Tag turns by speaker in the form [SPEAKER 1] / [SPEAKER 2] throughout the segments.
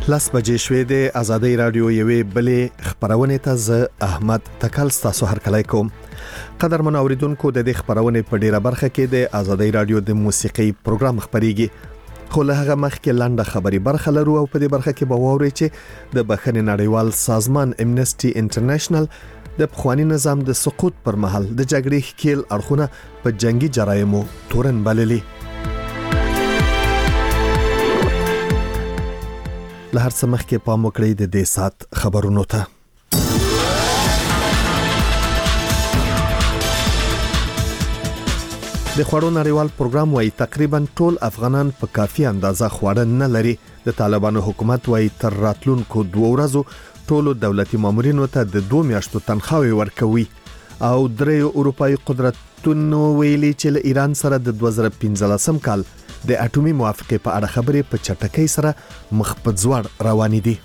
[SPEAKER 1] لاس بجې شوې د آزادۍ رادیو یوې بلې خبرونه ته ز احمد تکل تاسو هر کله کوم قدرمن اوریدونکو د دې خبرونه په ډیره برخه کې د آزادۍ رادیو د موسیقي پروګرام خبريږي خو له هغه مخکې لاندې خبري برخه لرو او په دې برخه کې به ووري چې د بخښنې نړیوال سازمان امنسټي انټرنیشنل د پخوانی نظام د سقوط پر مهال د جګړې ښکیل اړخونه په جنگي جرایمو تورن بللي له هر څه مخکې پام وکړئ د دې سات خبرونو ته د خوړو نړیوال پروګرام وايي تقریبا ټول افغانان په کافي اندازه خواړه نه لري د طالبانو حکومت وايي تر راتلونکو 2 ورځو ټولو دولتي مامورینو ته د 2 میاشتو تنخواهي ورکوي او درې اروپאי قدرتونو ویلي چې له ایران سره د 2015 کال د اټومي موافقه په اړه خبرې په چټکۍ سره مخ په ځوړ روانې دي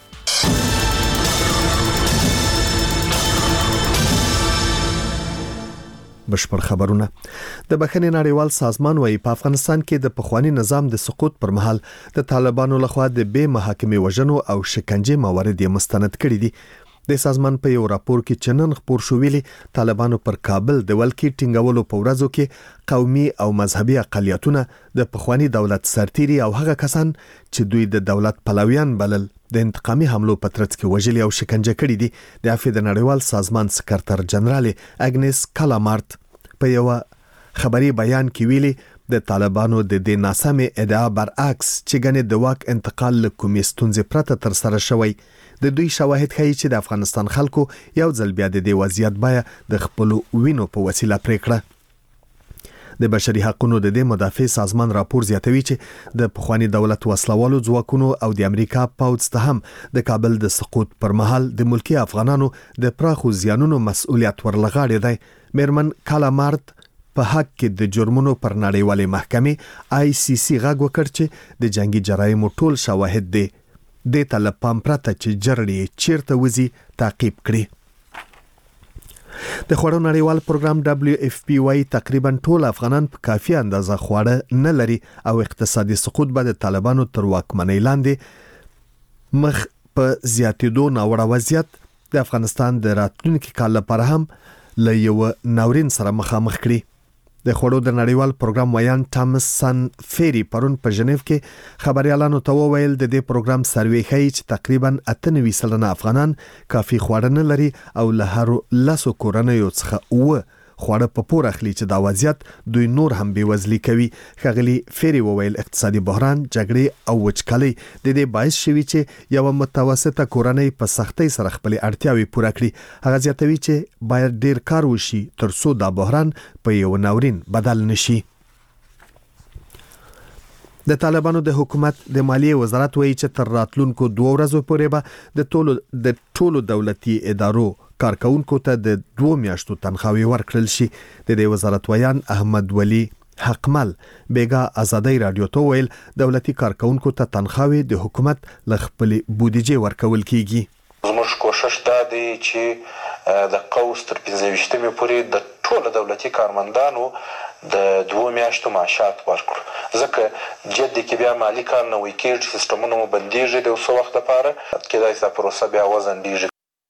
[SPEAKER 1] بشپړ خبرونه د بخښنې نړیوال سازمان وايي په افغانستان کې د پخوانی نظام د سقوط پر مهال د طالبانو لخوا د بې محاکمې وژنو او شکنجې موارد مستند کړي دي د سازمان په یو راپور کې چنن خبر شو ویلي طالبانو پر کابل د ولکې ټینګولو په ورځو کې قومي او مذهبي اقلیتونه د پخوانی دولت سرتيري او هغه کسان چې دوی د دولت پلویان بلل د انتقامي حملو په ترڅ کې وژلي او شکنجه کړي دي د افید نړیوال سازمان سکرټر جنرال اګنس کالامارت په یو خبري بیان کې ویلي د طالبانو د دې ناسمه ادعا برعکس چې ګنې د واک انتقال له کومې ستونزې پرته تر سره شوی د دوی شواهد ښیي چې د افغانستان خلکو یو ځل بیا د دې وضعیت بیا د خپل وینو په وسیله پریکړه د بشري حقوقو د دې مدافع سازمان راپور زیاتوي چې د پخوانی دولت وسلوالو ځواکونو او د امریکا پاوځ ته هم د کابل د سقوط پر مهال د ملکی افغانانو د پراخو زیانونو مسؤلیت ورلغاړي دی میرمن کالامارت په حق کې د جرمونو پر نړیوالې محکمې ICC غږ وکړ چې د جنگي جرایمو ټول شواهد دي د طالبان پرته چې جرړې چیرته وزي تعقیب کړي د خوړو نړیوال پروګرام WFP وايي تقریبا ټول افغانان په کافي اندازه خواړه نه لري او اقتصادي سقوط به د طالبانو تر واکمنۍ لاندې مخ په زیاتېدو ناوړه وضعیت د افغانستان د راتلونکي کال لپاره هم له یو ناورین سره مخامخ کړي د خوړو د نړیوال پروګرام ویان تامسن فيري پرون په ژنیو کې خبريالانو ته وویل د دې پروګرام سروې ښیي چې تقریبا 98% افغانان کافي خواړه نه لري او له هر لاسو کورنیو څخه خواړه په پور اخلي چې دا وضعیت دوی نور هم بیوزلي کوي خغلی فيري وویل اقتصادي بحران جګړې او وچکالي د دې باعث شوي چې یو متوسطه کورنۍ په سختۍ سره خپل اړتیاوي پوره کړي هغه زیاتوي چې باید ډیر کار وشي ترڅو دا بحران په یو ناورین بدل نشي د طالبانو د حکومت د مالیې وزارت وایي چې تر راتلونکو 2 ورځې پورې به د ټولو دولتي ادارو کارکونکو ته د 2 میاشتو تنخواهي ورکړل شي د دې وزارت ویان احمد ولی حقمل بیگا آزادۍ رادیو ته ویل دولتي کارکونکو ته تنخواهي د حکومت ل خپل بودیجه ورکول کیږي
[SPEAKER 2] زموږ کوشش دا دی چې د قوس تر 15مې پورې د ټولو دولتي کارمندانو د 2 میاشتو معاشات ورکړو ځکه جدي کې بیا مالی کار نه وي کېږي سیستمونه مو بنديږي د څو وخت لپاره کېدای شي پروسه بیا وزندېږي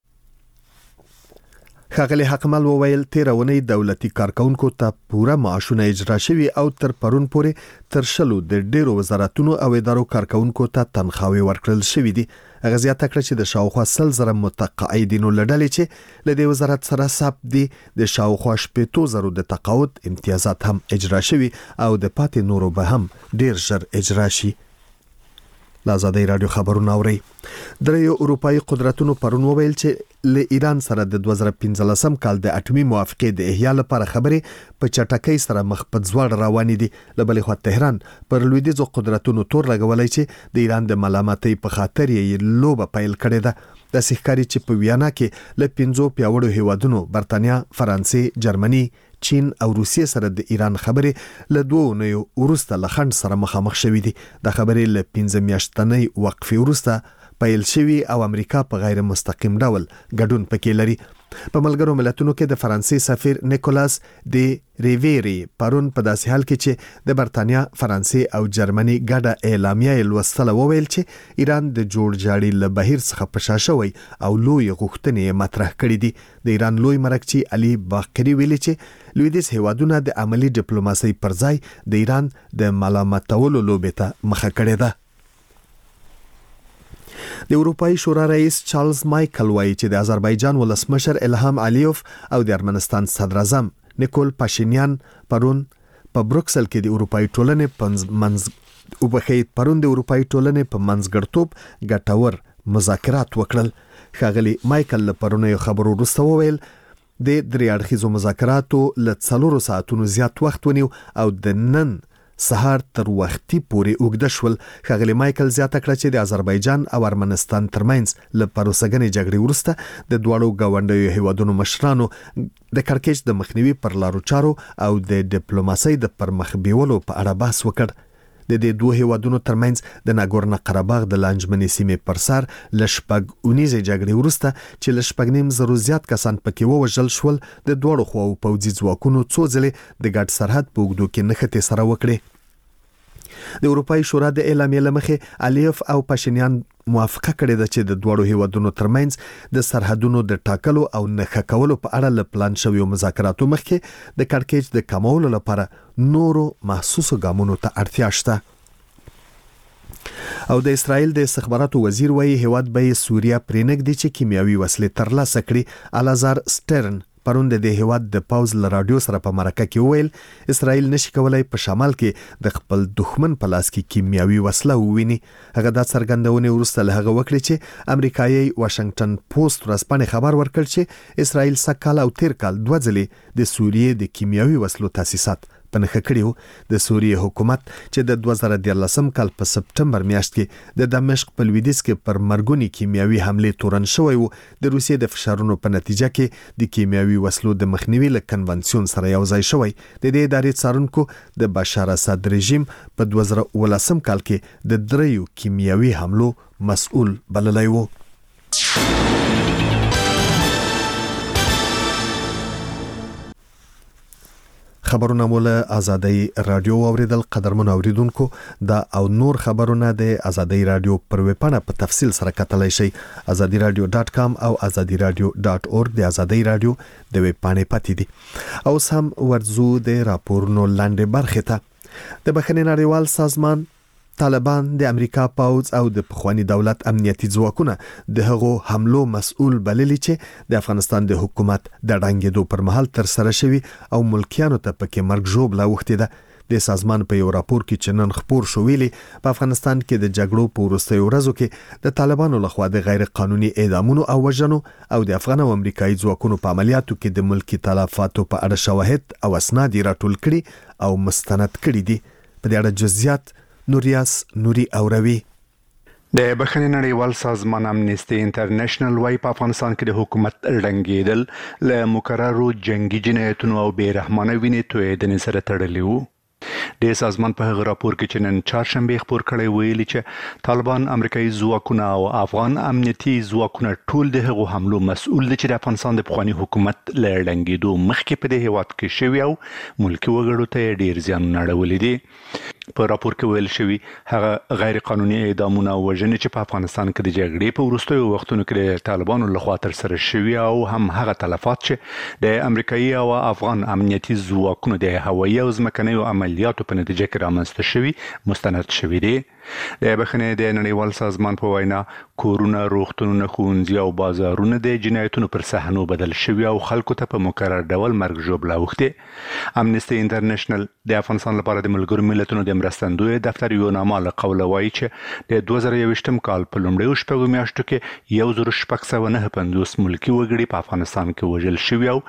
[SPEAKER 1] خغلی حقمل وویل تیرونی دولتي کارکونکو ته پوره معاشونه اجرا شوي او تر پرون پورې تر شلو د ډیرو وزارتونو او ادارو کارکونکو ته تنخواهي ورکړل شوې دي هغه زیاته کړه چې د شاوخوا 100,000 متقاعدینو لړلې چې له دې وزارت سره ثبت دي د شاوخوا 80,000 د تقاعد امتیازات هم اجرا شوي او د پاتې نورو به هم ډیر ژر اجرا شي آزادۍ رادیو خبرونه اوري درې اروپאי قدرتونو پرون وویل چې له ایران سره د 2015 کال د اټومي موافقه د احیا لپاره خبرې په چټکۍ سره مخ په ځوړ روانې دي لبلې خو تهران پر لویدیځو قدرتونو تور لګولای چې د ایران د ملامتۍ په خاطر یې لوبه پیل کړې ده د سحکاري چې په ویانا کې له 5 پیاوړو هیوادونو برتانیا فرانسې جرمني چین او روسیې سره د ایران خبرې له 2 نیو ورسته لخند سره مخامخ شوې دي د خبرې له 15 میاشتنۍ وقفې ورسته پیل شوی او امریکا په غیر مستقیم ډول ګډون پکې لري په ملګرو ملتونو کې د فرانسې سفیر نیکولاس دی ریویری پرون په داسې حال کې چې د برتانیا، فرانسې او جرمني ګډه اعلامیه لوستله وویل چې ایران د جوړجاړي له بهیر څخه په شا شوی او لوی غوښتنې مطرح کړې دي. د ایران لوی مرکچی علي باقری ویلي چې لویدیځ هیوادونه د عملی ډیپلوماسۍ پر ځای د ایران د ملامتولو لوبې ته مخه کړې ده. د اروپאי شورا رئیس چارلز مایکل وایي چې د آذربایجان ولسمشر الهام علیوف او د ارمنستان صدر اعظم نیکول پاشینیان پرون په بروکسل کې د اروپאי ټولنې په منځګړیتوب ګټور مذاکرات وکړل. ښاغلي مایکل له پرونیو خبرو وروسته وویل د درې اړخیزو مذاکراتو له 4 ساعتونو زیات وخت ونیو او د نن سهار تر وختي پورې اوږده شول. ښاغلي مایکل زیاته کړه چې د آذربایجان او ارمنستان ترمنځ له پروسږنۍ جګړې وروسته د دواړو ګاونډیو هیوادونو مشرانو د کړکېچ د مخنیوي پر لارو چارو او د ډیپلوماسۍ د پرمخ بیولو په اړه بحث وکړ. د دې دوه هیوادونو ترمنځ د ناګورنو قرهباغ د لانجمنې سیمې پر سر ل شپږ اونیزې جګړې وروسته چې ل شپږ نیم زرو زیات کسان پکې ووژل شول، د دوړو خواو پوځي ځواکونو څو ځلې د ګډ سرحد په اوږدو کې نښتې سره وکړې. د اروپאי شورا د اعلامیې لمخې الیف او پاشینیان موافقه کړې ده چې د دوړو هیوادونو ترمنځ د سرحدونو د ټاکلو او نښه کولو په اړه ل پلان شویو مذاکراتو مخکې د کړکېچ د کمولو لپاره نورو محسوسو ګامونو ته اړتیا شته. او د اسرائیل د استخباراتو وزیر وایي هیواد به سوریه پرېنږدي چې کیمیاوي وسلې ترلاسه کړي. الازار سټرن پرون د هیواد د پاوز ل رادیو سره په مرکه کې وویل اسرائیل نشي کولای په شمال کې د خپل دښمن په لاس کې کیمیاوي وسله وویني. هغه د څرګندونې وروسته له هغه وکړي چې امریکایي واشنگټن پوسټ ورځپاڼې خبر ورکړ چې اسرائیل سکهال او تیر کال 2 ځلې د سوریې د کیمیاوي وسلو تاسیسات په نښه کړیو. د سوریې حکومت چې د 2014 کال په سپټمبر میاشت کې د دمشق په لویدیځ کې پر مرګونی کیمیاوي حمله تورن شوی وو، د روسیې د فشارونو په نتیجه کې د کیمیاوي وسلو د مخنیوي له کنونسیون سره یو ځای شوی. د دې ادارې څارونکو د بشار اسد رژیم په 2018 کال کې د 3 کیمیاوي حملو مسؤل بللی وو. خبرونه مولا آزادی رادیو اوریدل. قدرمن اوریدونکو دا او نور خبرونه د آزادی رادیو پر ویبپاڼه په تفصیل سره کتلای شئ. azadiradio.com او azadiradio.org د آزادی رادیو د ویبپاڼې پاتې دي. او سم ورزو د راپورونو لاندې برخه ته. د بخښنې نړیوال سازمان طالبان د امریکا پاوز او د پخوانی دولت امنیتي ځواکونه د هغو حملو مسؤل بللی چې د افغانستان د حکومت د ړنګېدو پر مهال تر سره شوی او ملکیانو ته پکې مرګ ژوبله وختې ده. د سازمان په یو راپور کې چې نن خپور شو ویلي په افغانستان کې د جګړو په وروستیو ورځو کې د طالبانو لخوا د غیر قانوني اعدامونو او وژنو او د افغان او امریکایي ځواکونو په عملیاتو کې د ملکی تلفاتو په اړه شواهد او اسناد راټول کړي او مستند کړي دي. په دې اړه جزئیات نوریاس نوري اوروي.
[SPEAKER 3] د بخښنې نړیوال سازمان امنیستي انټرنیشنل وايي په افغانستان کې د حکومت ړنګېدل له مکررو جنگي جنایتونو او بیرحمانه وینې تویېدنې سره تړلی وو. د سازمان په هغه راپور کې چې نن چهارشنبه خپور کړی ویلي چې طالبان، امریکایي ځواکونه او افغان امنیتي ځواکونه ټول د هغو حملو مسؤل دي چې د افغانستان د پخوانی حکومت له ړنګېدو مخکې په دې هیواد کې شوي او ملکي وګړو ته ډیر زیانونه اړولي دي. په راپور کې ویل شوی هغه غیر قانوني اعدامونه او وژنې چې په افغانستان کې د جګړې په وروستیو وختونو کې د طالبانو لخوا تر سره شوي او هم هغه تلفات چې د امریکایي او افغان امنیتي ځواکونو د هوایي او ځمکنیو عملیاتو په نتیجه کې رامنځته شوي مستند شوي دي. د بخښنې د نړیوال سازمان په وینا کورونه، روغتونونه، ښوونځي او بازارونه د جنایتونو پر صحنو بدل شوي او خلکو ته په مکرر ډول مرګ ژوبله اوښتې. امنیستي انټرنیشنل د افغانستان لپاره د ملګرو ملتونو د مرستندوی دفتر یو نامه له قوله وایي چې د 2021 کال په لومړیو شپږو میاشتو کې 1650 ملکي وګړي په افغانستان کې وژل شوي او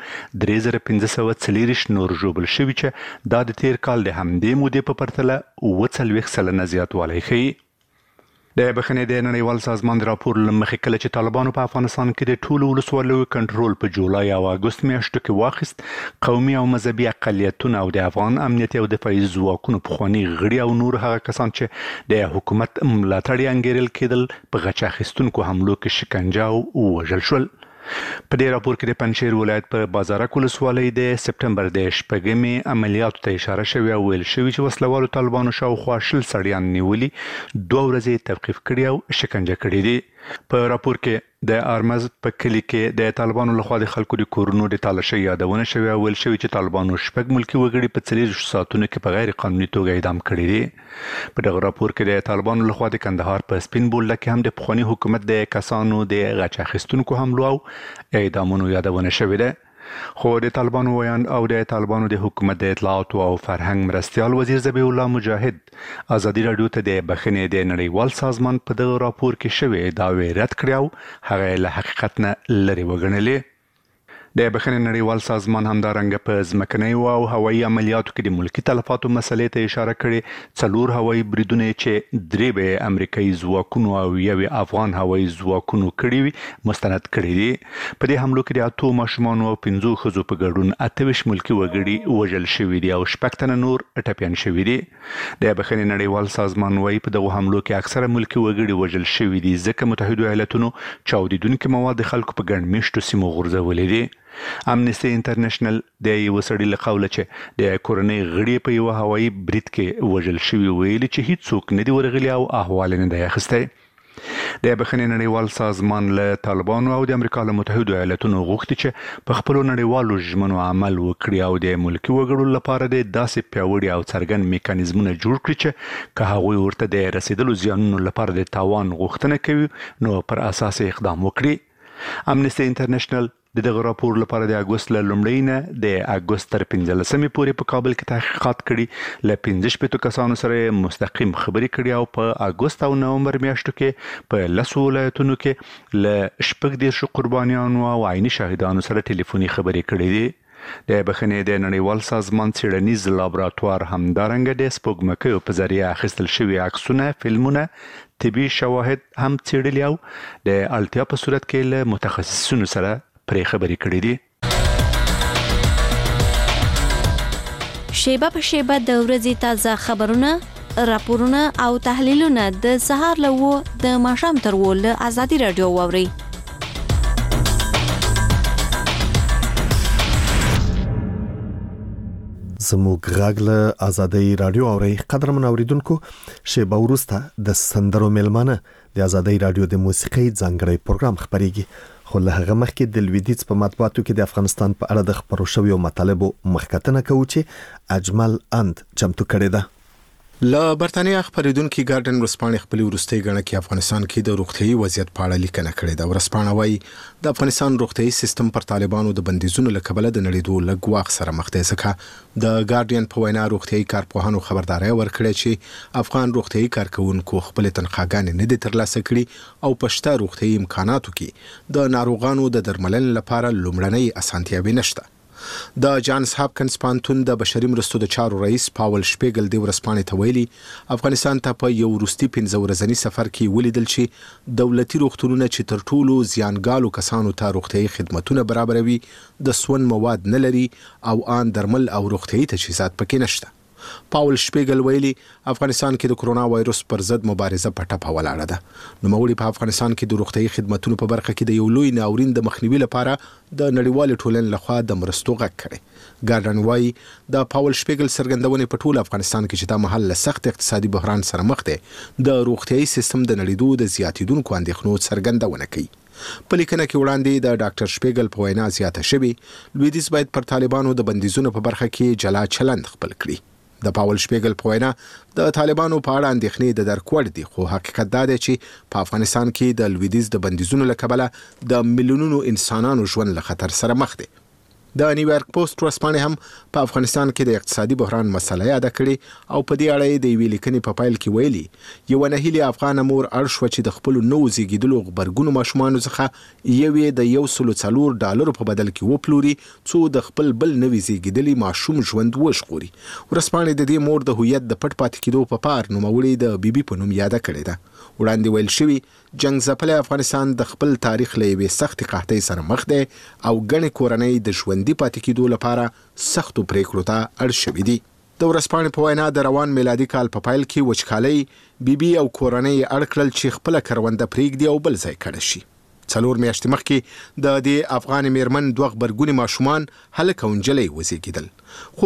[SPEAKER 3] 3540 نور ژوبل شوي چې دا د تیر کال د همدې مودې په پرتله 40% زیاتوالی ښیي. د بخښنې د نړیوال سازمان د راپور له مخې کله چې طالبانو په افغانستان کې د ټولو ولسوالیو کنټرول په جولای او اګوست میاشتو کې واخیست، قومي او مذهبي اقلیتونه او د افغان امنیتي او دفاعي ځواکونو پخواني غړي او نور هغه کسان چې د حکومت ملاتړ یې انګیرل کېدل په غچ اخیستونکو حملو کې شکنجه او وژل شول. په دې راپور کې د پنځیر ولایت په بازارک ولسوالۍ د سپټمبر د شپږمې عملیاتو ته اشاره شوې او ویل شوی چې وسلوالو طالبانو شاوخوا 20 سړیان نیولي 2 ورځې توقیف کړي او شکنجه کړي دي. په راپور کې د ارمز په کلی کې د طالبانو لخوا د خلکو د کورونو د تالاشۍ یادونه شوې او ویل شوی چې طالبانو شپږ ملکی وګړي په 30 ساعتونو کې په غیر قانوني توګه اعدام کړي دي. په دغه راپور کې د طالبانو لخوا د کندهار په سپین بولډه کې هم د پخوانی حکومت د کسانو د غچ اخیستونکو حملو او اعدامونو یادونه شوې ده. خو د طالبانو ویان او د طالبانو د حکومت د اطلاعات او فرهنګ مرستيال وزیر ذبیح الله مجاهد ازادي رادیو ته د بخښنې د نړیوال سازمان په دغه راپور کې شوې داوی رد کړی او هغه له حقیقت نه لري وګڼلې. د بخښنې نړیوال سازمان همدارنګه په ځمکني او هوایي عملیاتو کې د ملکی تلفاتو مسلې ته اشاره کړې. 4 هوایي بریدونه چې 3 به امریکایي ځواکونو او یو افغان هوایي ځواکونو کړي وي مستند کړي دي. په دې حملو کې د 8 ماشومان او 5 ښځو په ګډون 28 ملکی وګړي وژل شوي دي او 6 تنه نور ټپيان شوي دي. د بخښنې نړیوال سازمان وايي په دغه حملو کې اکثره ملکی وګړي وژل شوي دي ځکه متحده ایالاتونو چاودیدونکو مواد خلکو په ګڼ میشتو سیمو غورځولې دي. امنیستي انټرنیشنل د یو سړي له قوله چې د کورنۍ غړي په یو هوایي برید کې وژل شوي ویلي چې هیڅوک نه دی ورغلي او احوال نه دی اخیستی. د بخښنې نړیوال سازمان له طالبانو او د امریکا له متحده ایالاتونو غوښتي چې په خپل نړیوالو ژمنو عمل وکړي او د ملکی وګړو لپاره د داسې پیاوړي او څرګند میکانیزمونه جوړ کړي چې که هغوی ورته د رسیدلو زیانونو لپاره د تاوان غوښتنه کوي نو پر اساس اقدام وکړي. امنیستي انټرنیشنل د دغه راپور لپاره د اگست له لومړۍ نه د اگست تر 15مې پورې په کابل کې تحقیقات کړي. له 15 کسانو سره مستقیم خبرې کړي او په اگست او نومبر میاشتو کې په 10 ولایتونو کې له 14 قربانیانو او عیني شاهدانو سره ټلیفوني خبرې کړي دي. د بخښنې د نړیوال سازمان څېړنیز لابراتوار همدارنګه د سپوږمکیو په ذریعه اخیستل شوي عکسونه، فلمونه، طبي شواهد هم څېړلي او د اړتیا په صورت کې له متخصصینو سره پرې خبرې کړې دي.
[SPEAKER 4] شیبه په شیبه د ورځې تازه خبرونه، راپورونه او تحلیلونه د سهار له و د ماښام تر و له ازادي رادیو واوري.
[SPEAKER 1] زموږ غږ له ازادي رادیو اوري. قدرمن اوریدونکو، شیبه وروسته د سندرو ملمانه د ازادي رادیو د موسیقي ځانګړی پروګرام خبريږي. خو له هغه مخکې د لویدیځ په مطبوعاتو کې د افغانستان په اړه د خبرو شویو مطالبو مخکتنه کوي چې اجمل اند چمتو کړی ده.
[SPEAKER 5] له برتانیا خبرېدونکو ګارډن ورسپانې خپل ورستۍ غړنه کې افغانستان کې د روغتيایي وضعیت په اړه لیکنه کړې ده. ورسپانه وايي د افغانستان روغتيایي سیستم پر طالبانو د بندیزونو له کبله د نړیدو لګواخ سره مخ دی. ځکه د ګارډین په وینا روغتيایي کارپوهانو خبرداري ورکړې چې افغان روغتيایي کارکونکو خپل تنخواګانې نه دي ترلاسه کړي او پښته روغتيایي امکاناتو کې د ناروغانو د درملنې لپاره لومړنۍ اسانتیاوې نشته. د جانز هاپکنز پانتون د بشري مرستو د چارو رئیس پاول شپیګل د ورسپانې ته ویلي افغانستان ته په یو وروستي 15 ورځنی سفر کې ولیدل چې دولتي روغتونونه چې تر ټولو زیانګالو کسانو ته روغتيایي خدماتونه برابروي د سون مواد نه لري او ان درمل او روغتيایي تجهیزات پکې نشته. پاول شپیګل ویلي افغانستان کې د کرونا وایروس پر ضد مبارزه په ټپه ولاړه ده. نو موري په افغانستان کې د روغتيایي خدماتو په برخه کې د یو لوی ناورین د مخنیوي لپاره د نړیوال ټولنې لخوا د مرستو غږ کړي. ګارډن وايي د پاول شپیګل څرګندونه په ټول افغانستان کې چې د محل سخت اقتصادي بحران سره مخ دی د روغتيایي سیستم د نړیدو د زیاتیدونکو اندېښنو څرګندونه کوي. په لیکنه کې وړاندې د ډاکټر شپیګل په وینا زیاته شوی لویدیځ باید پر طالبانو د بندیزونو په برخه کې جلا چلند خپل کړي. د پاول شپیګل په وینا د طالبانو په اړه اندېښنې د درک وړ دي، خو حقیقت دا دی چې په افغانستان کې د لویدیځ د بندیزونو له کبله د میلیونونو انسانانو ژوند له خطر سره مخ دی. د نیویارک پوسټ ورسپانې هم په افغانستان کې د اقتصادي بحران مسله یاد کړې او په دې اړه د ویلي کني په فایل کې ویلي یو نه هلي افغان مور ارشو چې د خپل نو زیږیدلو خبرګونو ماشومان څخه یوې د $104 په بدل کې وپلوري څو د خپل بل نوې زیږیدلي ماشوم ژوند وښخوري. ورسپانې د دې مور د هویت د پټ پاتې کېدو په پار نوموړي د بیبي په نوم یاد کړې ده. وړاندې ویل شوی جنگ ځپلې افغانستان د خپل تاریخ له یوې سخت قحطۍ سره مخ دی او ګڼې کورنۍ د ژوندۍ پاتې کېدو لپاره سختو پریکړو ته اړ شوي دي. د ورسپانې په وینا د روان میلادي کال په پایل کې وچکالۍ بیبي او کورنۍ اړ کړل چې خپل کرونده پرېږدي او بل ځای کړه شي. څلور میاشتې مخکې د افغان میرمن دوه غبرګوني ماشومان هلک او نجلۍ وزېږېدل.